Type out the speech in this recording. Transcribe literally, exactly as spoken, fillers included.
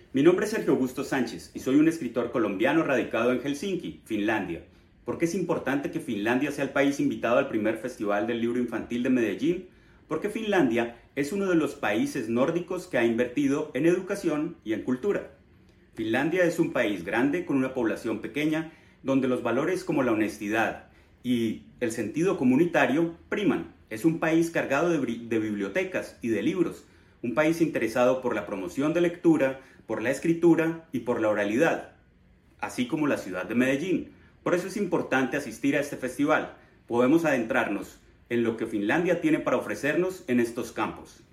Mi nombre es Sergio Augusto Sánchez y soy un escritor colombiano radicado en Helsinki, Finlandia. ¿Por qué es importante que Finlandia sea el país invitado al primer Festival del Libro Infantil de Medellín? Porque Finlandia es uno de los países nórdicos que ha invertido en educación y en cultura. Finlandia es un país grande con una población pequeña donde los valores como la honestidad y el sentido comunitario priman. Es un país cargado de, de bibliotecas y de libros, un país interesado por la promoción de lectura, por la escritura y por la oralidad, así como la ciudad de Medellín. Por eso es importante asistir a este festival. Podemos adentrarnos en lo que Finlandia tiene para ofrecernos en estos campos.